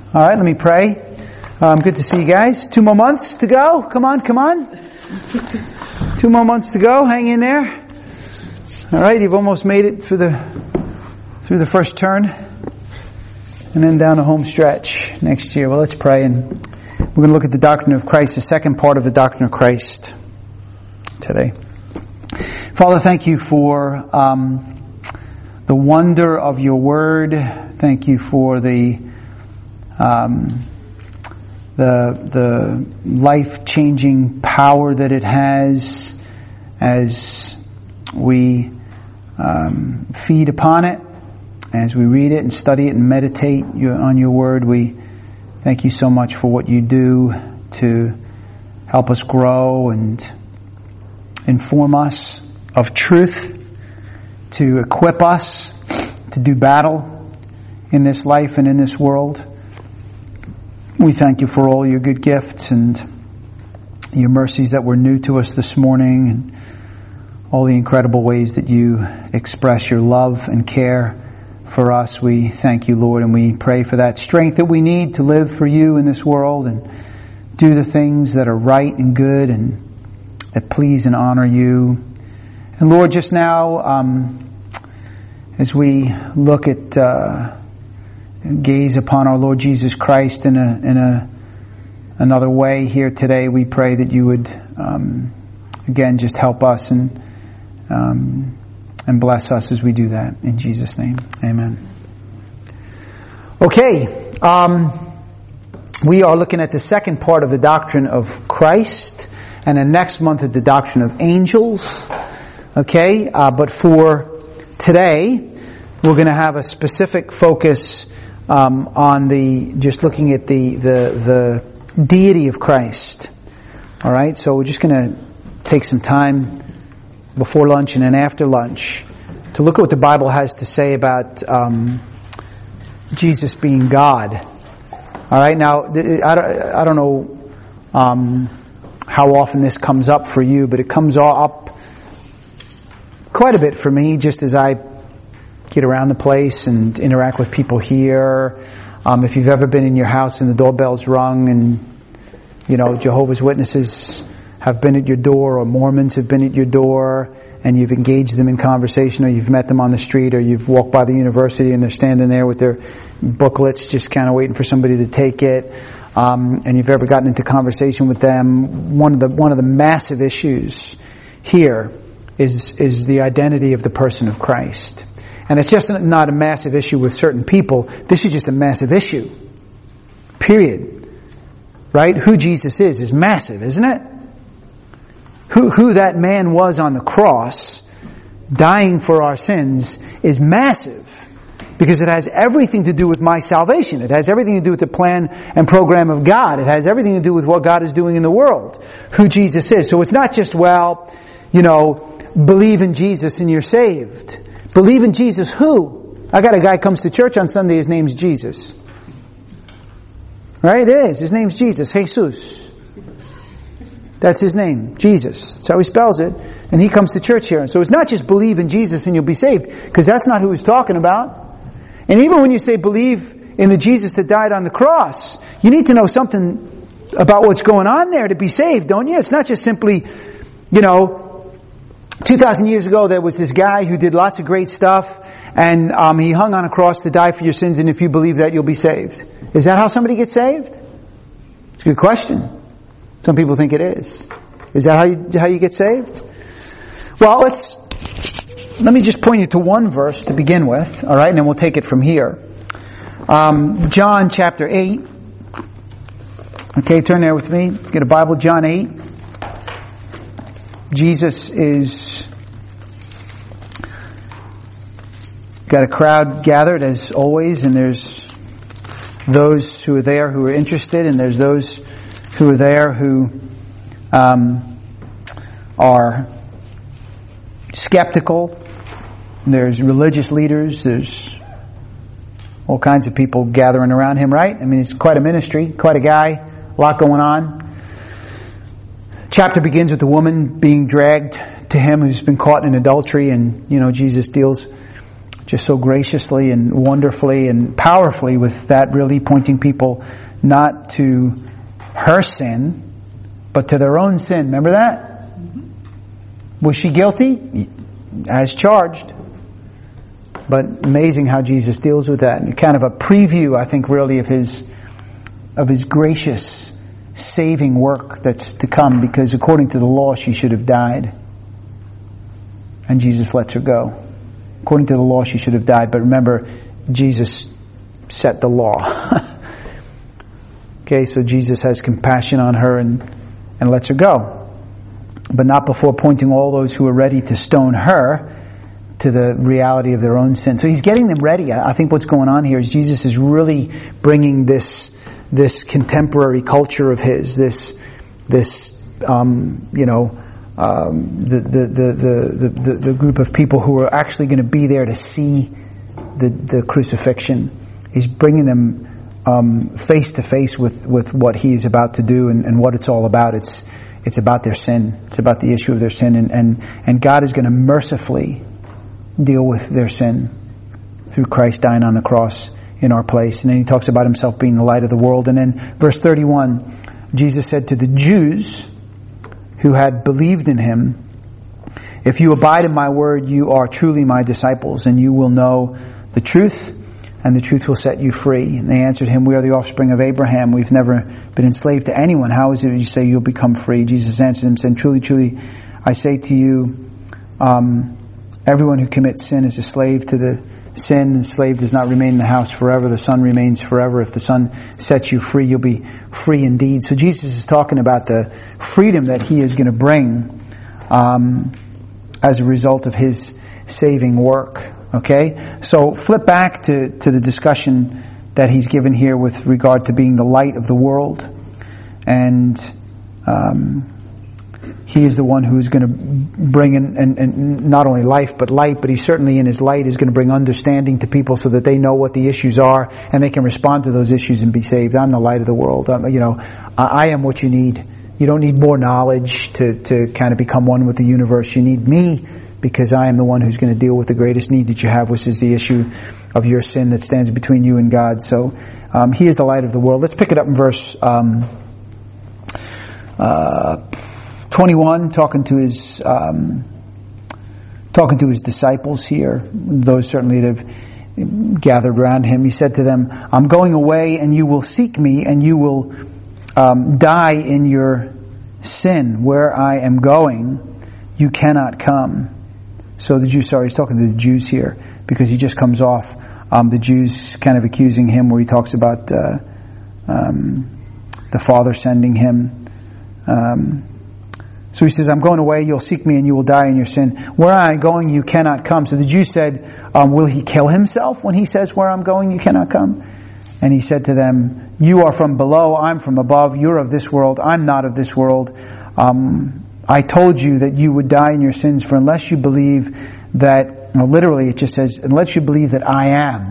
All right, let me pray. Good to see you guys. 2 more months to go. Come on. 2 more months to go. Hang in there. All right, you've almost made it through the first turn, and then down the home stretch next year. Well, let's pray, and we're going to look at the doctrine of Christ, the second part of the doctrine of Christ today. Father, thank you for the wonder of your word. Thank you for the life-changing power that it has as we feed upon it, as we read it and study it and meditate on your word. We thank you so much for what you do to help us grow and inform us of truth, to equip us to do battle in this life and in this world. We thank you for all your good gifts and your mercies that were new to us this morning, and all the incredible ways that you express your love and care for us. We thank you, Lord, and we pray for that strength that we need to live for you in this world and do the things that are right and good and that please and honor you. And Lord, just now, as we look at gaze upon our Lord Jesus Christ in another way here today, we pray that you would again just help us and bless us as we do that. In Jesus' name, amen. Okay, we are looking at the second part of the doctrine of Christ, and then next month at the doctrine of angels. Okay, but for today, we're going to have a specific focus on just looking at the deity of Christ. All right, so we're just going to take some time before lunch and then after lunch to look at what the Bible has to say about Jesus being God. All right, now I don't know how often this comes up for you, but it comes up quite a bit for me just as I get around the place and interact with people here. If you've ever been in your house and the doorbell's rung and, Jehovah's Witnesses have been at your door or Mormons have been at your door and you've engaged them in conversation, or you've met them on the street, or you've walked by the university and they're standing there with their booklets just kind of waiting for somebody to take it, and you've ever gotten into conversation with them, one of the massive issues here is the identity of the person of Christ. And it's just not a massive issue with certain people. This is just a massive issue. Period. Right? Who Jesus is massive, isn't it? Who that man was on the cross, dying for our sins, is massive. Because it has everything to do with my salvation. It has everything to do with the plan and program of God. It has everything to do with what God is doing in the world. Who Jesus is. So it's not just, believe in Jesus and you're saved. Believe in Jesus who? I got a guy comes to church on Sunday, his name's Jesus. Right? It is. His name's Jesus. Jesus. That's his name. Jesus. That's how he spells it. And he comes to church here. And so it's not just believe in Jesus and you'll be saved, because that's not who he's talking about. And even when you say believe in the Jesus that died on the cross, you need to know something about what's going on there to be saved, don't you? It's not just simply, 2,000 years ago, there was this guy who did lots of great stuff, and he hung on a cross to die for your sins, and if you believe that, you'll be saved. Is that how somebody gets saved? It's a good question. Some people think it is. Is that how you get saved? Well, let me just point you to one verse to begin with, all right, and then we'll take it from here. John chapter 8. Okay, turn there with me. Get a Bible, John 8. Jesus is got a crowd gathered as always, and there's those who are there who are interested, and there's those who are there who are skeptical. There's religious leaders, there's all kinds of people gathering around him, right? I mean, it's quite a ministry, quite a guy, a lot going on. Chapter begins with the woman being dragged to him who's been caught in adultery, and Jesus deals just so graciously and wonderfully and powerfully with that, really pointing people not to her sin, but to their own sin. Remember that? Was she guilty? As charged. But amazing how Jesus deals with that. And kind of a preview, I think, really of his gracious saving work that's to come, because according to the law she should have died. And Jesus lets her go. According to the law she should have died, but remember, Jesus set the law. Okay, so Jesus has compassion on her and lets her go. But not before pointing all those who are ready to stone her to the reality of their own sin. So he's getting them ready. I think what's going on here is Jesus is really bringing this contemporary culture of his, the group of people who are actually going to be there to see the crucifixion. He's bringing them face to face with what he is about to do and what it's all about. It's about their sin. It's about the issue of their sin, and God is going to mercifully deal with their sin through Christ dying on the cross in our place. And then he talks about himself being the light of the world. And then verse 31, Jesus said to the Jews who had believed in him, "If you abide in my word, you are truly my disciples, and you will know the truth, and the truth will set you free." And they answered him, "We are the offspring of Abraham. We've never been enslaved to anyone. How is it you say you'll become free?" Jesus answered them, saying, "Truly, truly, I say to you, everyone who commits sin is a slave to the sin. The slave does not remain in the house forever. The Son remains forever. If the Son sets you free, you'll be free indeed." So Jesus is talking about the freedom that he is going to bring as a result of his saving work. Okay? So flip back to the discussion that he's given here with regard to being the light of the world. And he is the one who is going to bring in and not only life but light, but he certainly in his light is going to bring understanding to people so that they know what the issues are and they can respond to those issues and be saved. I'm the light of the world. I am what you need. You don't need more knowledge to kind of become one with the universe. You need me, because I am the one who's going to deal with the greatest need that you have, which is the issue of your sin that stands between you and God. So he is the light of the world. Let's pick it up in verse 21, talking to his disciples here, those certainly that have gathered around him. He said to them, "I'm going away, and you will seek me, and you will die in your sin. Where I am going, you cannot come." So he's talking to the Jews here, because he just comes off the Jews kind of accusing him, where he talks about the Father sending him. So he says, "I'm going away, you'll seek me, and you will die in your sin. Where I am going, you cannot come." So the Jews said, "Will he kill himself when he says, 'Where I'm going, you cannot come'?" And he said to them, "You are from below, I'm from above. You're of this world, I'm not of this world. I told you that you would die in your sins, for unless you believe that," literally it just says, "unless you believe that I am,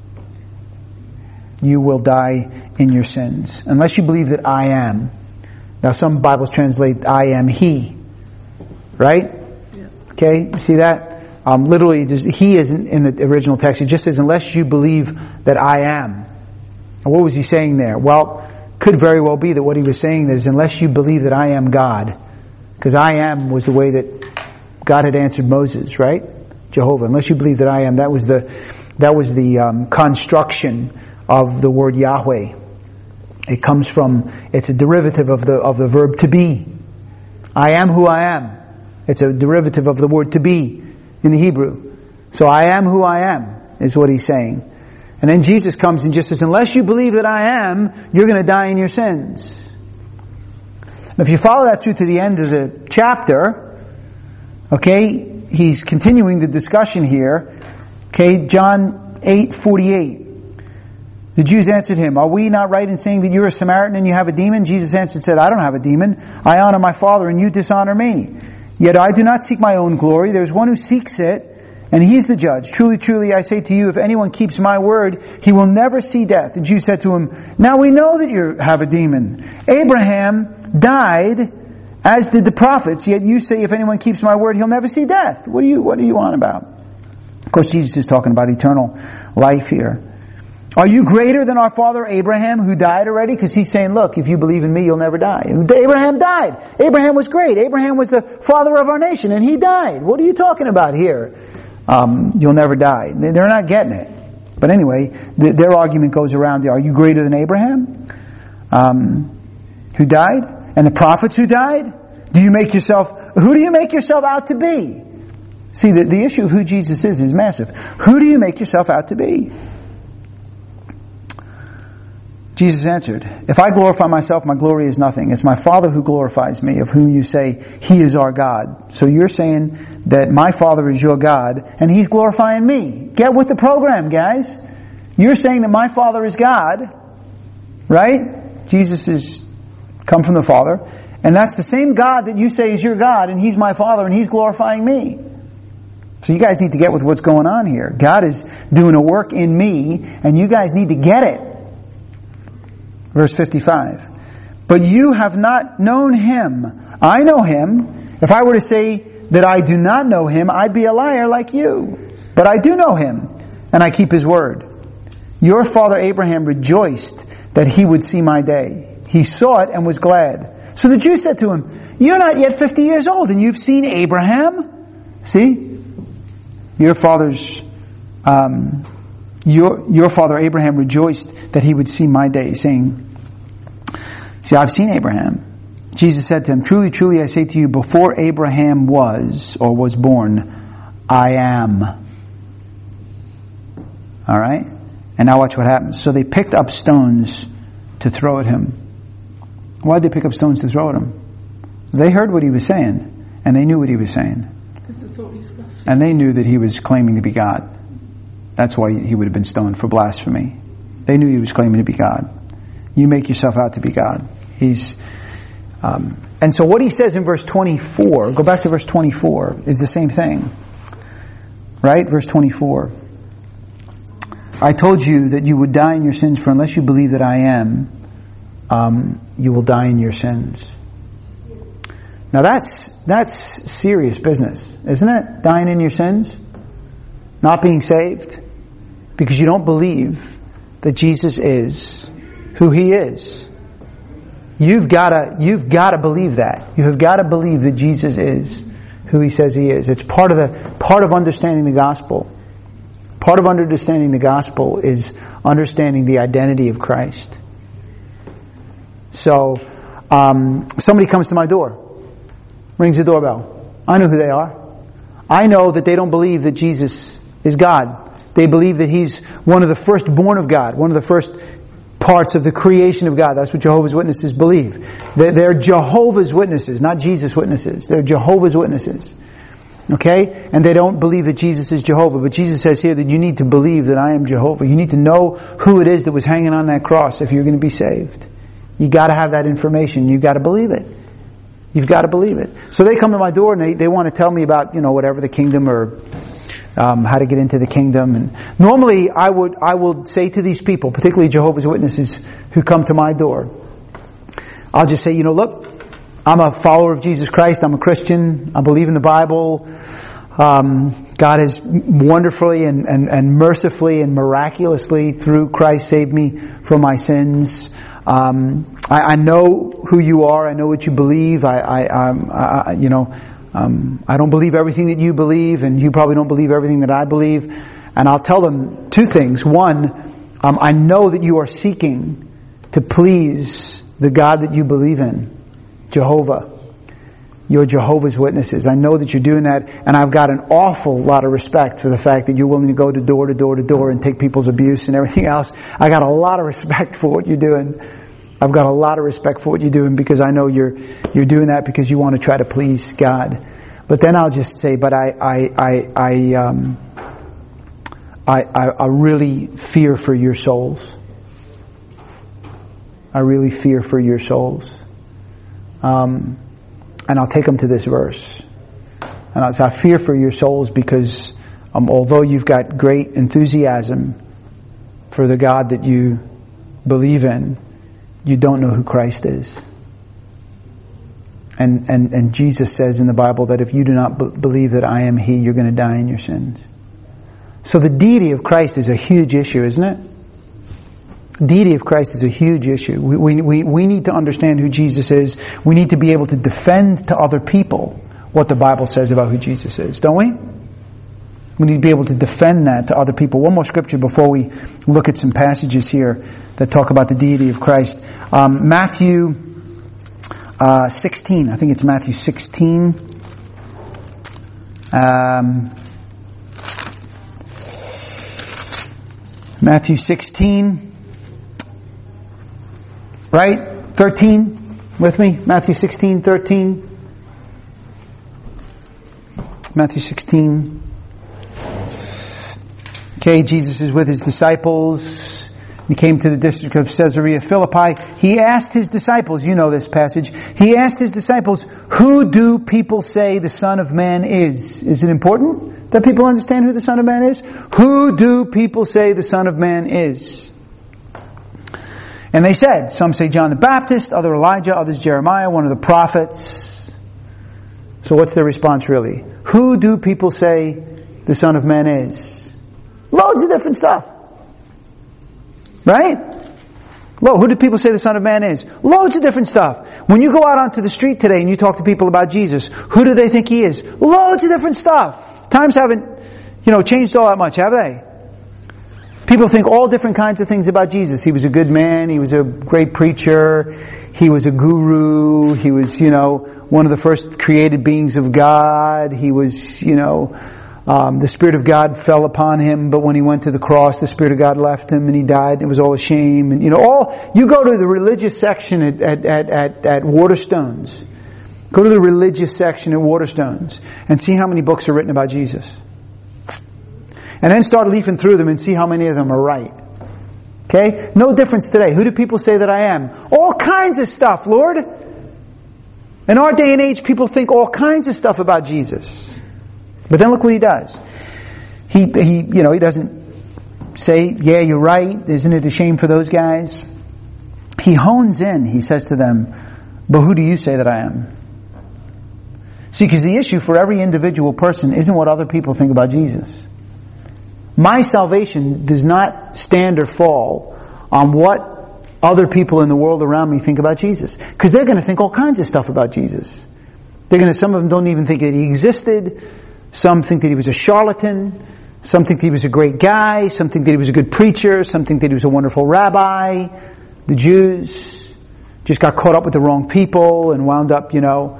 you will die in your sins." Unless you believe that I am. Now some Bibles translate, "I am he." Right? Yeah. Okay, see that? Literally, he isn't in the original text. It just says, "unless you believe that I am." And what was he saying there? Well, could very well be that what he was saying is, unless you believe that I am God. Because I am was the way that God had answered Moses, right? Jehovah. Unless you believe that I am, that was the construction of the word Yahweh. It's a derivative of the verb to be. I am who I am. It's a derivative of the word to be in the Hebrew. So I am who I am is what he's saying. And then Jesus comes and just says, unless you believe that I am, you're going to die in your sins. Now, if you follow that through to the end of the chapter, okay, he's continuing the discussion here. Okay, John 8:48. The Jews answered him, "Are we not right in saying that you're a Samaritan and you have a demon?" Jesus answered and said, "I don't have a demon. I honor my Father and you dishonor me. Yet I do not seek my own glory. There's one who seeks it, and he's the judge. Truly, truly, I say to you, if anyone keeps my word, he will never see death." The Jews said to him, "Now we know that you have a demon. Abraham died, as did the prophets, yet you say if anyone keeps my word, he'll never see death." What are you on about? Of course, Jesus is talking about eternal life here. Are you greater than our father Abraham, who died already? Because he's saying, look, if you believe in me, you'll never die. And Abraham died. Abraham was great. Abraham was the father of our nation, and he died. What are you talking about here? You'll never die. They're not getting it. But anyway, their argument goes around, are you greater than Abraham, who died? And the prophets who died? Who do you make yourself out to be? See, the issue of who Jesus is massive. Who do you make yourself out to be? Jesus answered, if I glorify myself, my glory is nothing. It's my Father who glorifies me, of whom you say, He is our God. So you're saying that my Father is your God, and He's glorifying me. Get with the program, guys. You're saying that my Father is God, right? Jesus is come from the Father, and that's the same God that you say is your God, and He's my Father, and He's glorifying me. So you guys need to get with what's going on here. God is doing a work in me, and you guys need to get it. Verse 55. But you have not known Him. I know Him. If I were to say that I do not know Him, I'd be a liar like you. But I do know Him, and I keep His word. Your father Abraham rejoiced that he would see my day. He saw it and was glad. So the Jews said to him, you're not yet 50 years old, and you've seen Abraham? See? Your father Abraham rejoiced that he would see my day, saying, see, I've seen Abraham. Jesus said to him, truly, truly, I say to you, before Abraham was born, I am. Alright? And now watch what happens. So they picked up stones to throw at him. Why did they pick up stones to throw at him? They heard what he was saying, and they knew what he was saying. Because they thought he was blasphemous. And they knew that he was claiming to be God. That's why he would have been stoned for blasphemy. They knew he was claiming to be God. You make yourself out to be God. And so what he says in verse 24, go back to verse 24, is the same thing. Right? Verse 24. I told you that you would die in your sins, for unless you believe that I am, you will die in your sins. Now that's serious business, isn't it? Dying in your sins? Not being saved? Because you don't believe that Jesus is who He is. You've got to believe that. You have got to believe that Jesus is who He says He is. It's part of understanding the gospel. Part of understanding the gospel is understanding the identity of Christ. So, somebody comes to my door, rings the doorbell. I know who they are. I know that they don't believe that Jesus is God. They believe that He's one of the firstborn of God, one of the first parts of the creation of God. That's what Jehovah's Witnesses believe. They're Jehovah's Witnesses, not Jesus' witnesses. They're Jehovah's Witnesses. Okay? And they don't believe that Jesus is Jehovah. But Jesus says here that you need to believe that I am Jehovah. You need to know who it is that was hanging on that cross if you're going to be saved. You got to have that information. You've got to believe it. You've got to believe it. So they come to my door and they want to tell me about, whatever, the kingdom or how to get into the kingdom. And normally I will say to these people, particularly Jehovah's Witnesses who come to my door, I'll just say, look, I'm a follower of Jesus Christ. I'm a Christian. I believe in the Bible. God has wonderfully and mercifully and miraculously through Christ saved me from my sins. I know who you are. I know what you believe. I don't believe everything that you believe, and you probably don't believe everything that I believe. And I'll tell them two things. One, I know that you are seeking to please the God that you believe in, Jehovah. You're Jehovah's Witnesses. I know that you're doing that, and I've got an awful lot of respect for the fact that you're willing to go to door to door to door and take people's abuse and everything else. I got a lot of respect for what you're doing. I've got a lot of respect for what you're doing because I know you're doing that because you want to try to please God. But then I'll just say, but I really fear for your souls. I really fear for your souls. And I'll take them to this verse. And I'll say, I fear for your souls because although you've got great enthusiasm for the God that you believe in, you don't know who Christ is. And Jesus says in the Bible that if you do not believe that I am He, you're going to die in your sins. So the deity of Christ is a huge issue, isn't it? The deity of Christ is a huge issue. We need to understand who Jesus is. We need to be able to defend to other people what the Bible says about who Jesus is, don't we? We need to be able to defend that to other people. One more scripture before we look at some passages here that talk about the deity of Christ. Matthew 16. I think it's Matthew 16. Matthew 16. Right? 13. With me? Matthew 16, 13. Matthew 16. Okay, Jesus is with his disciples. He came to the district of Caesarea Philippi. He asked his disciples, you know this passage, he asked his disciples, who do people say the Son of Man is? Is it important that people understand who the Son of Man is? Who do people say the Son of Man is? And they said, some say John the Baptist, other Elijah, others Jeremiah, one of the prophets. So what's their response really? Who do people say the Son of Man is? Loads of different stuff. Right? Who do people say the Son of Man is? Loads of different stuff. When you go out onto the street today and you talk to people about Jesus, who do they think he is? Loads of different stuff. Times haven't, changed all that much, have they? People think all different kinds of things about Jesus. He was a good man. He was a great preacher. He was a guru. He was, one of the first created beings of God. He was, the Spirit of God fell upon him, but when he went to the cross, the Spirit of God left him and he died. It was all a shame. And, you go to the religious section at Waterstones. Go to the religious section at Waterstones and see how many books are written about Jesus. And then start leafing through them and see how many of them are right. Okay? No difference today. Who do people say that I am? All kinds of stuff, Lord. In our day and age, people think all kinds of stuff about Jesus. But then look what he does. He doesn't say, yeah, you're right. Isn't it a shame for those guys? He hones in. He says to them, but who do you say that I am? See, because the issue for every individual person isn't what other people think about Jesus. My salvation does not stand or fall on what other people in the world around me think about Jesus. Because they're going to think all kinds of stuff about Jesus. Some of them don't even think that he existed. Some think that he was a charlatan. Some think that he was a great guy. Some think that he was a good preacher. Some think that he was a wonderful rabbi. The Jews just got caught up with the wrong people and wound up,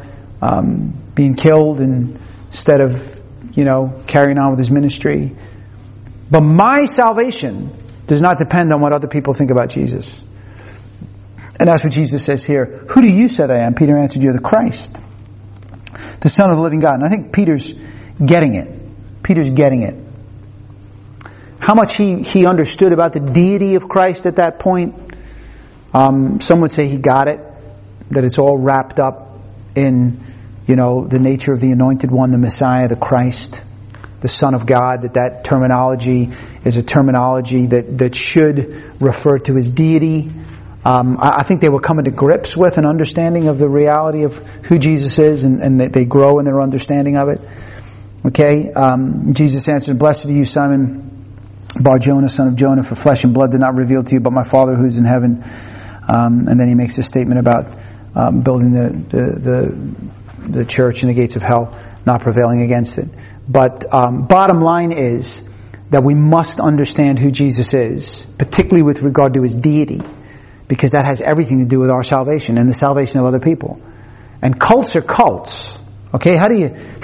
being killed instead of, carrying on with his ministry. But my salvation does not depend on what other people think about Jesus. And that's what Jesus says here. Who do you say I am? Peter answered, you're the Christ, the Son of the living God. And I think Peter's getting it. Peter's getting it. How much he understood about the deity of Christ at that point. Some would say he got it. That it's all wrapped up in, the nature of the Anointed One, the Messiah, the Christ, the Son of God, that terminology is a terminology that should refer to his deity. I think they were coming to grips with an understanding of the reality of who Jesus is, and they grow in their understanding of it. Okay? Jesus answered, blessed are you, Simon Bar-Jonah, son of Jonah, for flesh and blood did not reveal to you, but my Father who is in heaven. And then he makes a statement about building the church in the gates of hell, not prevailing against it. But bottom line is that we must understand who Jesus is, particularly with regard to his deity, because that has everything to do with our salvation and the salvation of other people. And cults are cults. Okay, how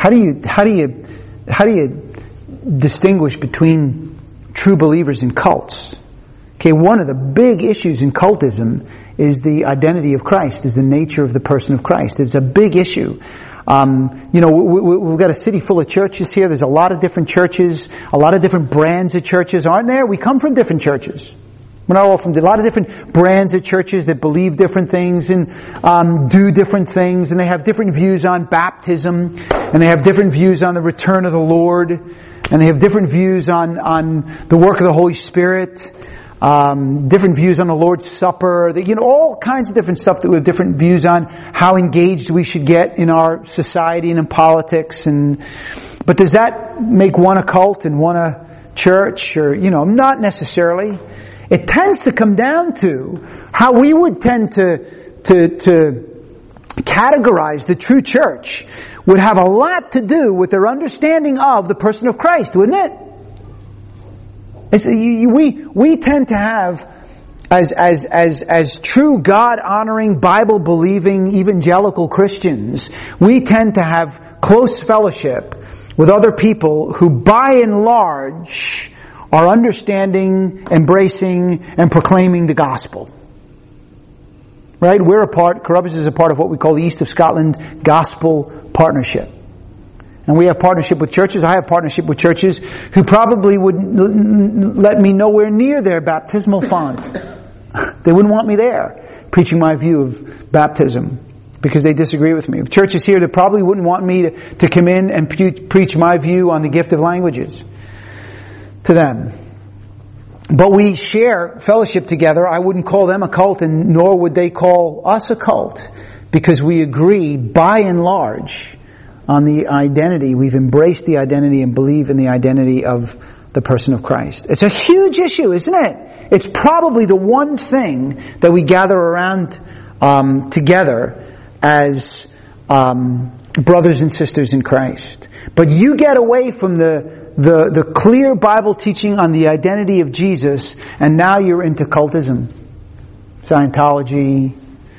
do you distinguish between true believers and cults? Okay, one of the big issues in cultism is the identity of Christ, is the nature of the person of Christ. It's a big issue. We've got a city full of churches here. There's a lot of different churches, a lot of different brands of churches, aren't there? We come from different churches. We're not all from a lot of different brands of churches that believe different things and do different things, and they have different views on baptism, and they have different views on the return of the Lord, and they have different views on the work of the Holy Spirit. Different views on the Lord's Supper, all kinds of different stuff that we have different views on, how engaged we should get in our society and in politics. But does that make one a cult and one a church, or, not necessarily. It tends to come down to how we would tend to categorize the true church would have a lot to do with their understanding of the person of Christ, wouldn't it? We tend to have, as true God-honoring, Bible-believing, evangelical Christians, we tend to have close fellowship with other people who, by and large, are understanding, embracing, and proclaiming the gospel. Right? Carruthers is a part of what we call the East of Scotland Gospel Partnership. And we have partnership with churches. I have partnership with churches who probably wouldn't let me nowhere near their baptismal font. They wouldn't want me there, preaching my view of baptism, because they disagree with me. Churches here that probably wouldn't want me to come in and preach my view on the gift of languages to them. But we share fellowship together. I wouldn't call them a cult, and nor would they call us a cult, because we agree, by and large, on the identity. We've embraced the identity and believe in the identity of the person of Christ. It's a huge issue, isn't it? It's probably the one thing that we gather around together as brothers and sisters in Christ. But you get away from the clear Bible teaching on the identity of Jesus, and now you're into cultism, Scientology,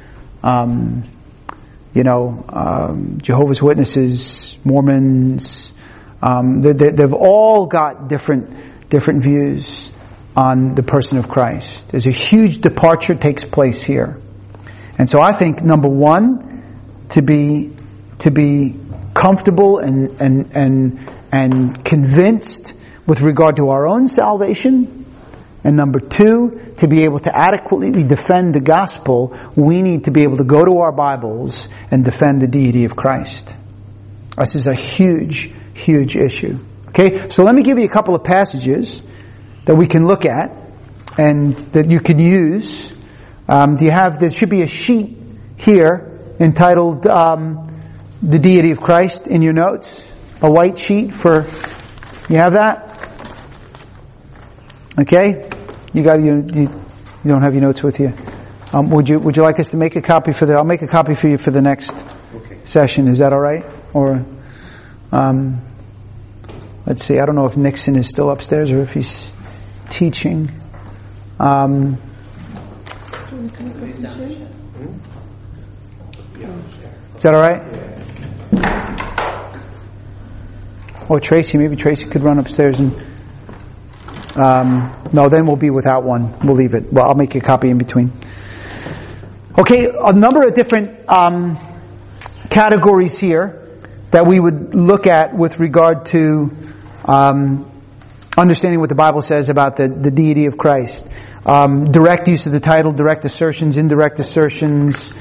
Jehovah's Witnesses, Mormons. They've all got different views on the person of Christ. There's a huge departure takes place here. And so I think, number one, to be comfortable and convinced with regard to our own salvation, and number two, to be able to adequately defend the gospel, we need to be able to go to our Bibles and defend the deity of Christ. This is a huge, huge issue. Okay, so let me give you a couple of passages that we can look at and that you can use. There should be a sheet here entitled The Deity of Christ in your notes. A white sheet you have that? Okay? You don't have your notes with you. Would you like us to make a copy I'll make a copy for you for the next session. Is that all right? Or, let's see, I don't know if Nixon is still upstairs or if he's teaching. Is that all right? Or maybe Tracy could run upstairs and, no, then we'll be without one. We'll leave it. Well, I'll make a copy in between. Okay, a number of different categories here that we would look at with regard to understanding what the Bible says about the deity of Christ. Direct use of the title, direct assertions, indirect assertions,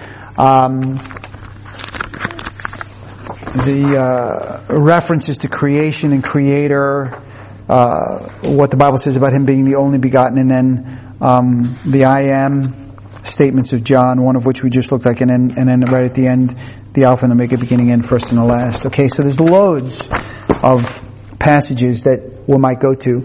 the references to creation and creator, what the Bible says about him being the only begotten, and then the I am statements of John, one of which we just looked at, and then right at the end, the Alpha and Omega, beginning and first and the last. Okay, so there's loads of passages that we might go to.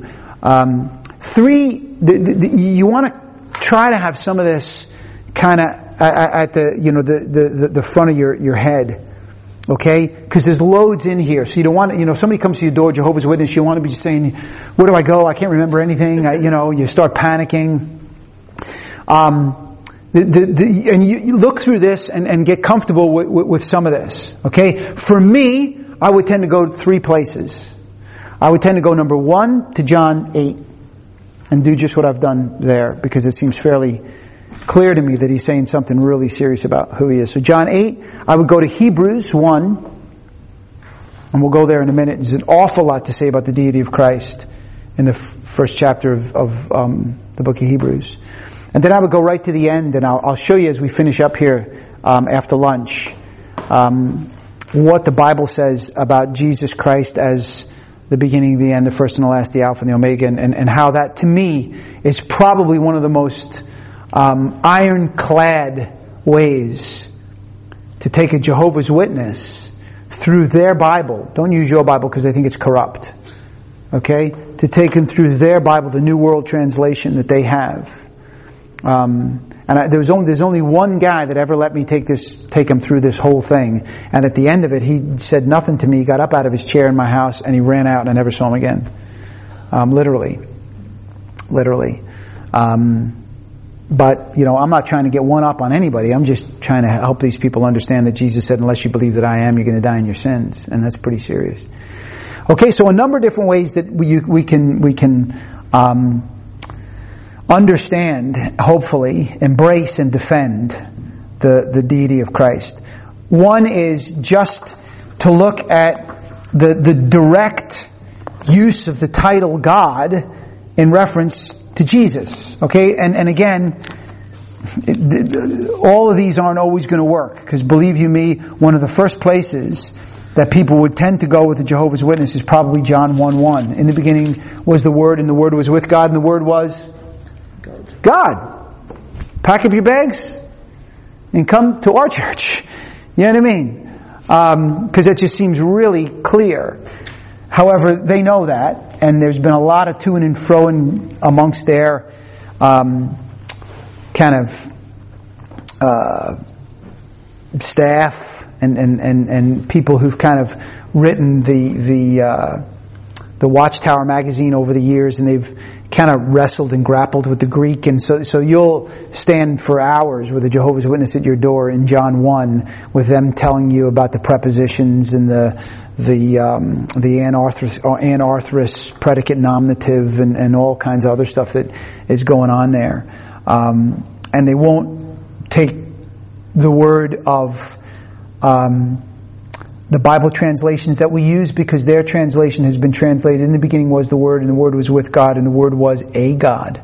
You want to try to have some of this kind of at the front of your head. Okay? Because there's loads in here. So you don't want to, somebody comes to your door, Jehovah's Witness, you want to be just saying, where do I go? I can't remember anything. You start panicking. And you look through this and get comfortable with some of this. Okay? For me, I would tend to go to 3 places. I would tend to go, number 1, to John 8. And do just what I've done there, because it seems fairly clear to me that he's saying something really serious about who he is. So John 8, I would go to Hebrews 1, and we'll go there in a minute. There's an awful lot to say about the deity of Christ in the first chapter of the book of Hebrews. And then I would go right to the end, and I'll show you as we finish up here after lunch what the Bible says about Jesus Christ as the beginning, the end, the first and the last, the Alpha and the Omega, and how that, to me, is probably one of the most ironclad ways to take a Jehovah's Witness through their Bible. Don't use your Bible because they think it's corrupt. okay, to take them through their Bible, the New World Translation that they have. There's only one guy that ever let me take him through this whole thing. And at the end of it, he said nothing to me. He got up out of his chair in my house and he ran out and I never saw him again. Literally. But, I'm not trying to get one up on anybody. I'm just trying to help these people understand that Jesus said, unless you believe that I am, you're going to die in your sins. And that's pretty serious. Okay, so a number of different ways that we can understand, hopefully, embrace and defend the deity of Christ. One is just to look at the direct use of the title God in reference to Jesus. Okay, and again, all of these aren't always going to work, because believe you me, one of the first places that people would tend to go with the Jehovah's Witness is probably John 1:1. In the beginning was the Word, and the Word was with God, and the Word was God. Pack up your bags and come to our church. You know what I mean? Because it just seems really clear. However, they know that, and there's been a lot of to and froing amongst their staff and people who've kind of written the Watchtower magazine over the years, and they've kind of wrestled and grappled with the Greek, and so you'll stand for hours with a Jehovah's Witness at your door in John 1 with them telling you about the prepositions and the anarthrous predicate nominative and all kinds of other stuff that is going on there. And they won't take the word of the Bible translations that we use, because their translation has been translated, in the beginning was the Word, and the Word was with God, and the Word was a God.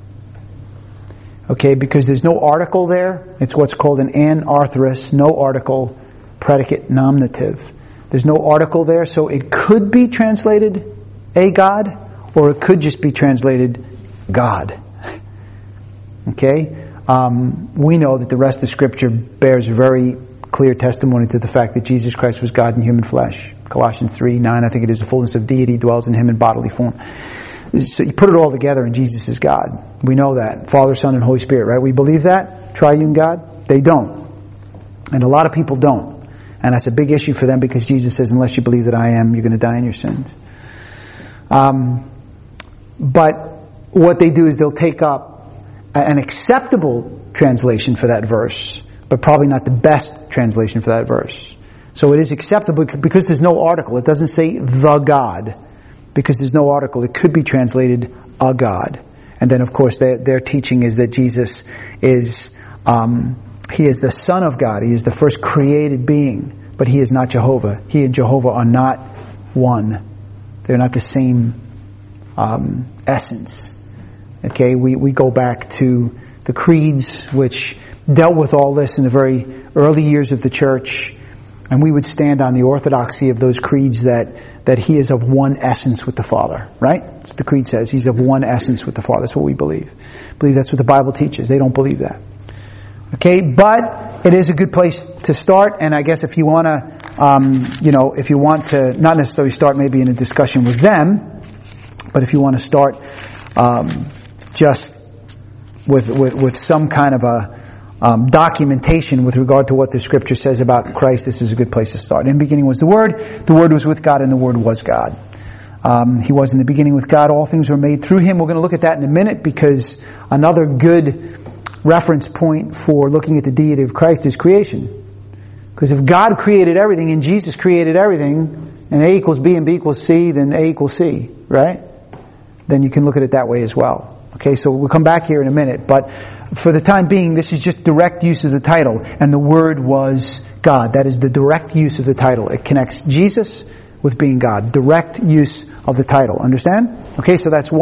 Okay, because there's no article there. It's what's called an anarthrous, no article, predicate nominative. There's no article there, so it could be translated a God, or it could just be translated God. Okay? We know that the rest of Scripture bears very clear testimony to the fact that Jesus Christ was God in human flesh. Colossians 3:9, I think it is, the fullness of deity dwells in Him in bodily form. So you put it all together and Jesus is God. We know that. Father, Son, and Holy Spirit, right? We believe that? Triune God? They don't. And a lot of people don't. And that's a big issue for them, because Jesus says, unless you believe that I am, you're going to die in your sins. But what they do is they'll take up an acceptable translation for that verse, but probably not the best translation for that verse. So it is acceptable because there's no article. It doesn't say the God, because there's no article. It could be translated a God. And then, of course, their teaching is that Jesus is, He is the Son of God. He is the first created being, but He is not Jehovah. He and Jehovah are not one. They're not the same essence. Okay, we go back to the creeds, which dealt with all this in the very early years of the church, and we would stand on the orthodoxy of those creeds that He is of one essence with the Father, right? That's what the creed says. He's of one essence with the Father. That's what we believe. That's what the Bible teaches. They don't believe that. Okay, but it is a good place to start, and I guess if you want to, if you want to not necessarily start maybe in a discussion with them, but if you want to start just with some kind of a documentation with regard to what the Scripture says about Christ, this is a good place to start. In the beginning was the Word was with God, and the Word was God. He was in the beginning with God. All things were made through Him. We're going to look at that in a minute, because another good reference point for looking at the deity of Christ is creation. Because if God created everything and Jesus created everything, and A equals B and B equals C, then A equals C, right? Then you can look at it that way as well. Okay, so we'll come back here in a minute, but for the time being, this is just direct use of the title, and the Word was God. That is the direct use of the title. It connects Jesus with being God. Direct use of the title. Understand? Okay, so that's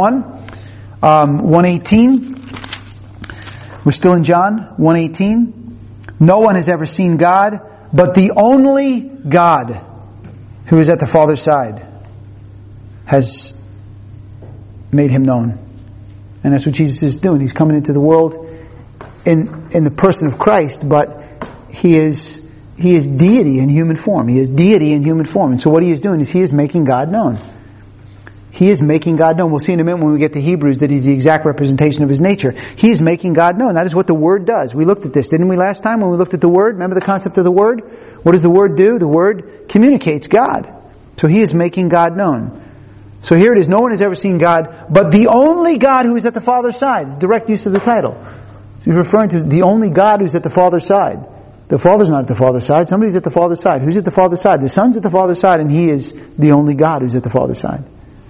1:18. We're still in John 1:18. No one has ever seen God, but the only God who is at the Father's side has made Him known. And that's what Jesus is doing. He's coming into the world in the person of Christ, but He is deity in human form. He is deity in human form. And so what He is doing is He is making God known. He is making God known. We'll see in a minute when we get to Hebrews that He's the exact representation of His nature. He is making God known. That is what the Word does. We looked at this, didn't we, last time when we looked at the Word? Remember the concept of the Word? What does the Word do? The Word communicates God. So He is making God known. So here it is. No one has ever seen God, but the only God who is at the Father's side. It's direct use of the title. So He's referring to the only God who's at the Father's side. The Father's not at the Father's side. Somebody's at the Father's side. Who's at the Father's side? The Son's at the Father's side, and He is the only God who's at the Father's side.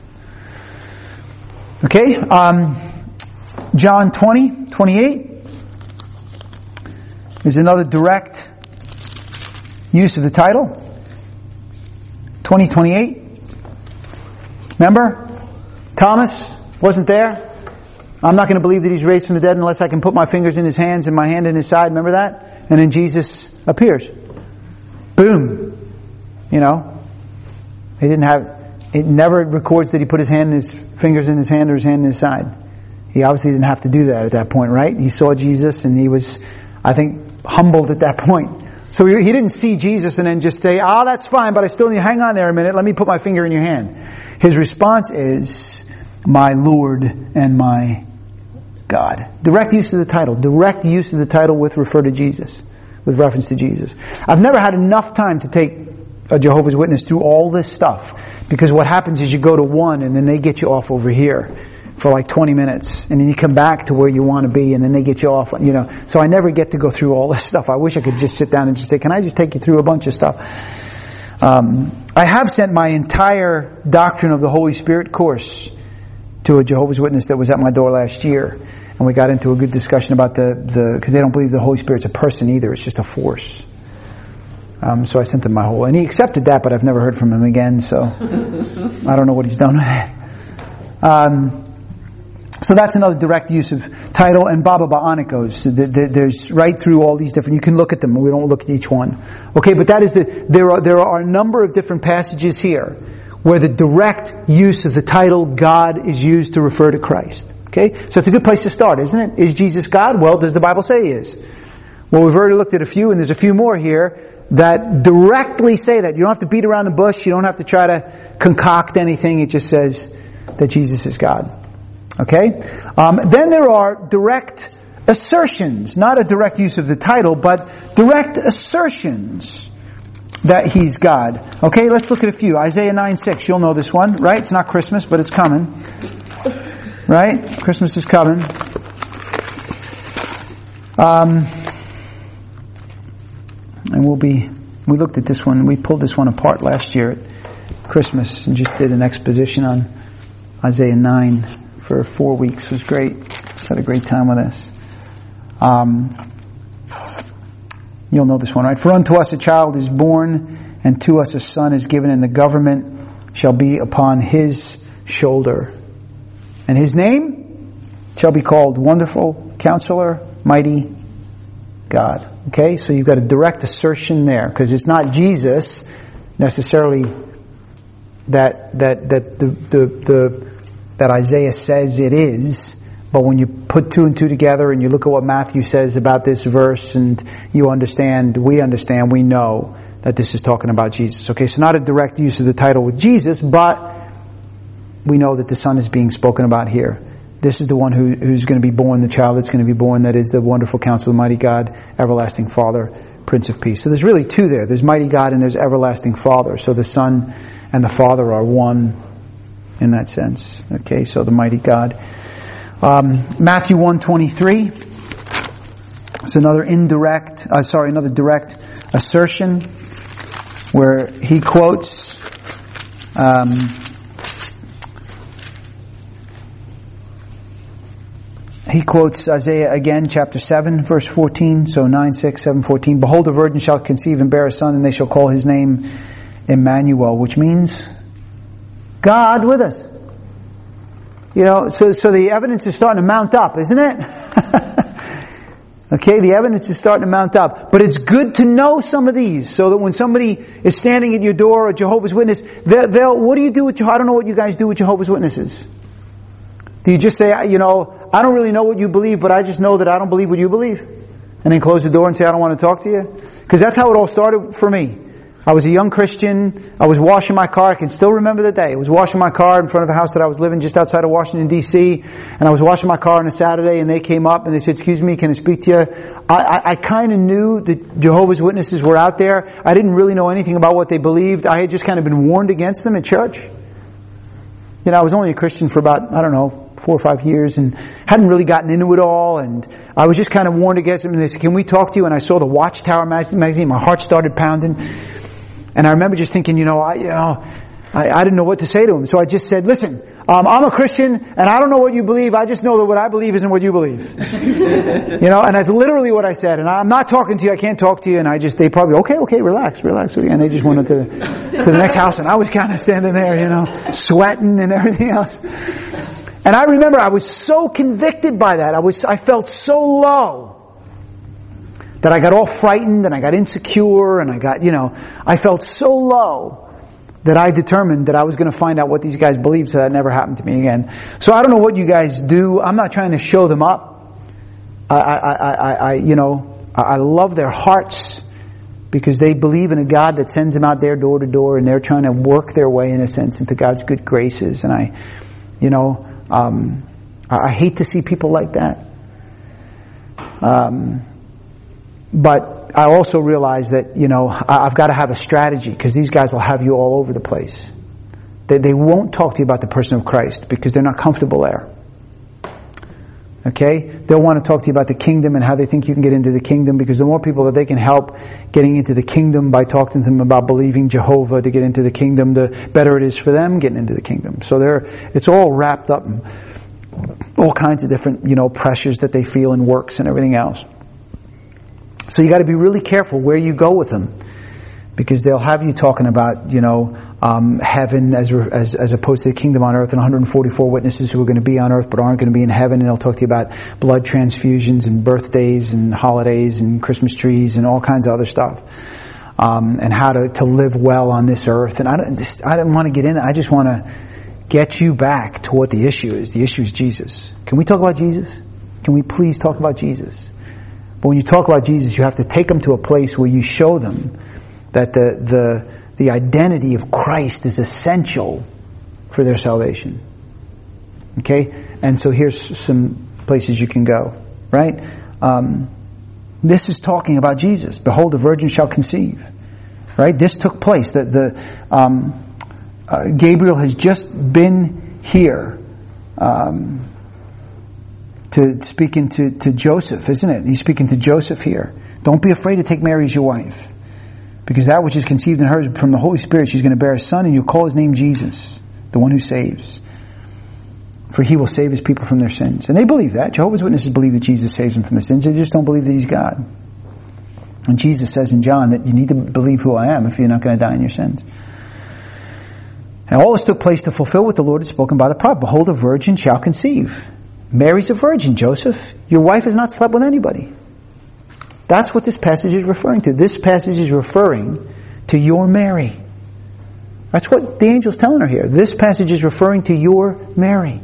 Okay, John 20:28 is another direct use of the title. 20:28. Remember? Thomas wasn't there. I'm not going to believe that He's raised from the dead unless I can put my fingers in His hands and my hand in His side. Remember that? And then Jesus appears. Boom. You know, it never records that He put His fingers in His hand or His hand in His side. He obviously didn't have to do that at that point, right? He saw Jesus and He was, I think, humbled at that point. So He didn't see Jesus and then just say, that's fine, but I still need to hang on there a minute. Let me put my finger in your hand. His response is, my Lord and my God. Direct use of the title. Direct use of the title with reference to Jesus. I've never had enough time to take a Jehovah's Witness through all this stuff, because what happens is you go to one and then they get you off over here for like 20 minutes, and then you come back to where you want to be, and then they get you off, So I never get to go through all this stuff. I wish I could just sit down and just say, can I just take you through a bunch of stuff? I have sent my entire Doctrine of the Holy Spirit course to a Jehovah's Witness that was at my door last year, and we got into a good discussion about because they don't believe the Holy Spirit's a person either, it's just a force. So I sent him my whole, and he accepted that, but I've never heard from him again, so I don't know what he's done with it. So that's another direct use of title, and Baba Ba'anikos. There's right through all these different, you can look at them, we don't look at each one. Okay, but that is there are a number of different passages here where the direct use of the title God is used to refer to Christ. Okay? So it's a good place to start, isn't it? Is Jesus God? Well, does the Bible say He is? Well, we've already looked at a few, and there's a few more here that directly say that. You don't have to beat around the bush. You don't have to try to concoct anything. It just says that Jesus is God. Okay? Then there are direct assertions. Not a direct use of the title, but direct assertions that He's God. Okay, let's look at a few. Isaiah 9:6. You'll know this one, right? It's not Christmas, but it's coming. Right? Christmas is coming. And we looked at this one, we pulled this one apart last year at Christmas and just did an exposition on Isaiah 9 for 4 weeks. It was great. Just had a great time with us. You'll know this one, right? For unto us a child is born, and to us a son is given, and the government shall be upon His shoulder. And His name shall be called Wonderful Counselor, Mighty God. Okay, so you've got a direct assertion there, because it's not Jesus necessarily that Isaiah says it is, but when you put two and two together and you look at what Matthew says about this verse, and we understand, we know that this is talking about Jesus. Okay, so not a direct use of the title with Jesus, but we know that the Son is being spoken about here. This is the one who's going to be born, the child that's going to be born, that is the Wonderful Counselor, Mighty God, Everlasting Father, Prince of Peace. So there's really two there. There's Mighty God and there's Everlasting Father. So the Son and the Father are one in that sense. Okay, so the Mighty God. Matthew 1:23. It's another direct assertion where he quotes Isaiah again, chapter 7, verse 14. So 9, 6, 7, 14. Behold, a virgin shall conceive and bear a son, and they shall call his name Emmanuel, which means God with us. So the evidence is starting to mount up, isn't it? Okay, the evidence is starting to mount up. But it's good to know some of these, so that when somebody is standing at your door, a Jehovah's Witness, what do you do with I don't know what you guys do with Jehovah's Witnesses. Do you just say, I don't really know what you believe, but I just know that I don't believe what you believe? And then close the door and say, I don't want to talk to you? Because that's how it all started for me. I was a young Christian. I was washing my car. I can still remember the day. I was washing my car in front of the house that I was living just outside of Washington, D.C. And I was washing my car on a Saturday, and they came up and they said, "Excuse me, can I speak to you?" I kind of knew that Jehovah's Witnesses were out there. I didn't really know anything about what they believed. I had just kind of been warned against them at church. You know, I was only a Christian for about, 4 or 5 years, and hadn't really gotten into it all, and I was just kind of warned against them, and they said, "Can we talk to you?" And I saw the Watchtower magazine, my heart started pounding, and I remember just thinking, I didn't know what to say to him, so I just said, "Listen, I'm a Christian, and I don't know what you believe, I just know that what I believe isn't what you believe." And that's literally what I said, and I'm not talking to you, I can't talk to you, and they probably, okay, relax, and they just went into to the next house, and I was kind of standing there, sweating and everything else. And I remember I was so convicted by that. I felt so low that I got all frightened and I got insecure and I felt so low that I determined that I was going to find out what these guys believed so that never happened to me again. So I don't know what you guys do. I'm not trying to show them up. I love their hearts because they believe in a God that sends them out there door to door, and they're trying to work their way, in a sense, into God's good graces. And I hate to see people like that. But I also realize that, I've got to have a strategy, because these guys will have you all over the place. They won't talk to you about the person of Christ because they're not comfortable there. Okay? They'll want to talk to you about the kingdom and how they think you can get into the kingdom, because the more people that they can help getting into the kingdom by talking to them about believing Jehovah to get into the kingdom, the better it is for them getting into the kingdom. So it's all wrapped up in all kinds of different, pressures that they feel and works and everything else. So you got to be really careful where you go with them, because they'll have you talking about, heaven as opposed to the kingdom on earth, and 144 witnesses who are going to be on earth but aren't going to be in heaven, and they'll talk to you about blood transfusions and birthdays and holidays and Christmas trees and all kinds of other stuff, and how to live well on this earth. And I don't want to get in it. I just want to get you back to what the issue is. The issue is Jesus. Can we talk about Jesus? Can we please talk about Jesus? But when you talk about Jesus, you have to take them to a place where you show them that the identity of Christ is essential for their salvation. Okay? And so here's some places you can go. Right? This is talking about Jesus. Behold, the virgin shall conceive. Right? This took place. Gabriel has just been here to speaking to Joseph, isn't it? He's speaking to Joseph here. Don't be afraid to take Mary as your wife, because that which is conceived in her is from the Holy Spirit. She's going to bear a son, and you'll call his name Jesus, the one who saves. For he will save his people from their sins. And they believe that. Jehovah's Witnesses believe that Jesus saves them from their sins. They just don't believe that he's God. And Jesus says in John that you need to believe who I am if you're not going to die in your sins. And all this took place to fulfill what the Lord had spoken by the prophet. Behold, a virgin shall conceive. Mary's a virgin, Joseph. Your wife has not slept with anybody. That's what this passage is referring to. This passage is referring to your Mary. That's what the angel's telling her here. This passage is referring to your Mary.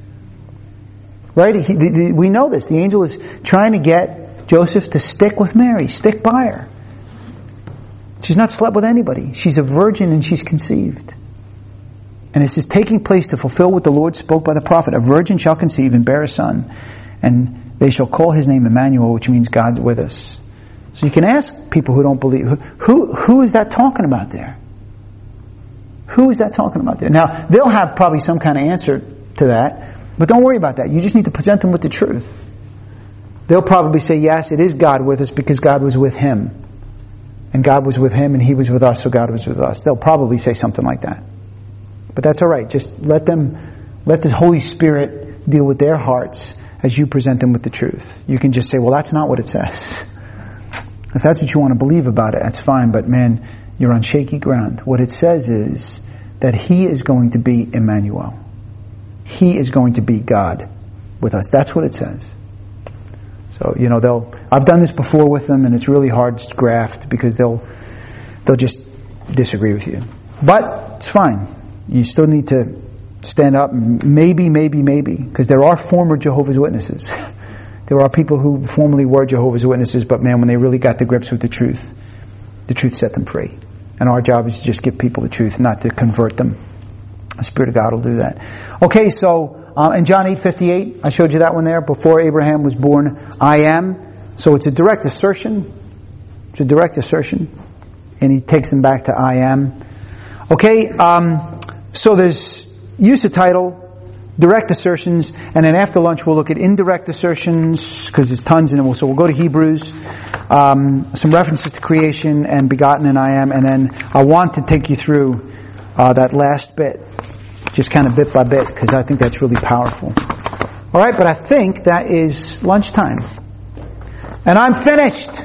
Right? We know this. The angel is trying to get Joseph to stick with Mary, stick by her. She's not slept with anybody. She's a virgin and she's conceived. And this is taking place to fulfill what the Lord spoke by the prophet. A virgin shall conceive and bear a son, and they shall call his name Emmanuel, which means God with us. So you can ask people who don't believe, who is that talking about there? Who is that talking about there? Now, they'll have probably some kind of answer to that, but don't worry about that. You just need to present them with the truth. They'll probably say, yes, it is God with us because God was with him. And God was with him and he was with us, so God was with us. They'll probably say something like that. But that's all right. Just let the Holy Spirit deal with their hearts as you present them with the truth. You can just say, well, that's not what it says. If that's what you want to believe about it, that's fine. But man, you're on shaky ground. What it says is that he is going to be Emmanuel. He is going to be God with us. That's what it says. So, I've done this before with them, and it's really hard to graft because they'll just disagree with you. But it's fine. You still need to stand up, maybe, because there are former Jehovah's Witnesses. There are people who formerly were Jehovah's Witnesses, but man, when they really got the grips with the truth set them free. And our job is to just give people the truth, not to convert them. The Spirit of God will do that. Okay, so in John 8:58, I showed you that one there. Before Abraham was born, I am. So it's a direct assertion. It's a direct assertion. And he takes them back to I am. Okay, so there's use of title, direct assertions, and then after lunch we'll look at indirect assertions, because there's tons in them. So we'll go to Hebrews, some references to creation and begotten and I am, and then I want to take you through that last bit, just kind of bit by bit, because I think that's really powerful. Alright, but I think that is lunchtime. And I'm finished!